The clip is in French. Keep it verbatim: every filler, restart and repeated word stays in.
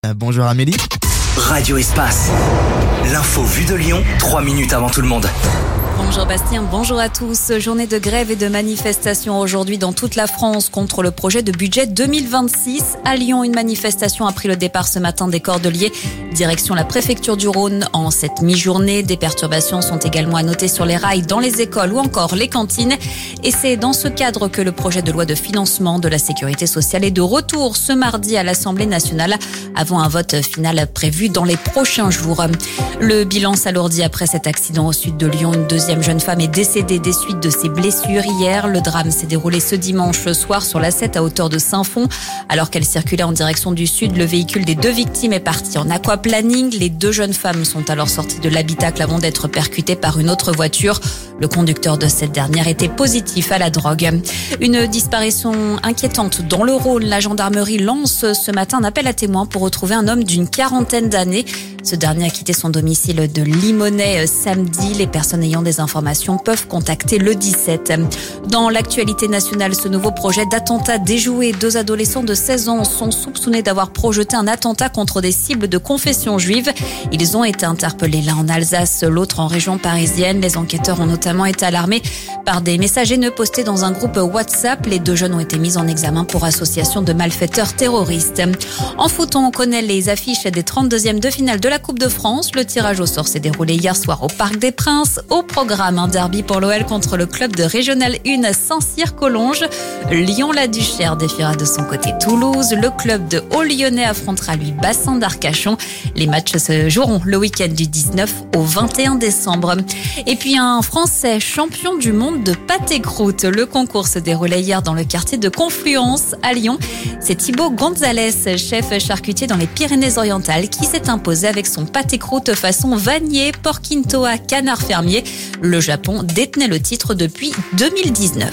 Euh, bonjour Amélie. Radio Espace. L'info vue de Lyon, trois minutes avant tout le monde. Bonjour Bastien, bonjour à tous. Journée de grève et de manifestation aujourd'hui dans toute la France contre le projet de budget deux mille vingt-six. À Lyon, une manifestation a pris le départ ce matin des Cordeliers, direction la préfecture du Rhône. En cette mi-journée, des perturbations sont également à noter sur les rails, dans les écoles ou encore les cantines. Et c'est dans ce cadre que le projet de loi de financement de la sécurité sociale est de retour ce mardi à l'Assemblée nationale, avant un vote final prévu dans les prochains jours. Le bilan s'alourdit après cet accident au sud de Lyon. Une deuxième jeune femme est décédée des suites de ses blessures hier. Le drame s'est déroulé ce dimanche soir sur l'A sept à hauteur de Saint-Fond. Alors qu'elle circulait en direction du sud, le véhicule des deux victimes est parti en aquaplaning. Les deux jeunes femmes sont alors sorties de l'habitacle avant d'être percutées par une autre voiture. Le conducteur de cette dernière était positif à la drogue. Une disparition inquiétante dans le Rhône. La gendarmerie lance ce matin un appel à témoins pour retrouver un homme d'une quarantaine d'années. Ce dernier a quitté son domicile de Limonest samedi. Les personnes ayant des informations peuvent contacter le dix-sept. Dans l'actualité nationale, ce nouveau projet d'attentat déjoué. Deux adolescents de seize ans sont soupçonnés d'avoir projeté un attentat contre des cibles de confession juive. Ils ont été interpellés, l'un en Alsace, l'autre en région parisienne. Les enquêteurs ont notamment été alarmés par des messages haineux postés dans un groupe WhatsApp. Les deux jeunes ont été mis en examen pour association de malfaiteurs terroristes. En foot, on connaît les affiches des trente-deuxièmes de finale de la Coupe de France. Le tirage au sort s'est déroulé hier soir au Parc des Princes. Au programme, un derby pour l'O L contre le club de Régional un Saint-Cyr-Collonges. Lyon-La Duchère défiera de son côté Toulouse. Le club de Haut-Lyonnais affrontera lui Bassin d'Arcachon. Les matchs se joueront le week-end du dix-neuf au vingt et un décembre. Et puis un Français champion du monde de pâté-croûte. Le concours se déroulait hier dans le quartier de Confluence à Lyon. C'est Thibaut Gonzalez, chef charcutier dans les Pyrénées-Orientales, qui s'est imposé avec son pâté-croûte façon Vanier, Porquintoa, canard fermier. Le Japon détenait le titre depuis deux mille dix-neuf.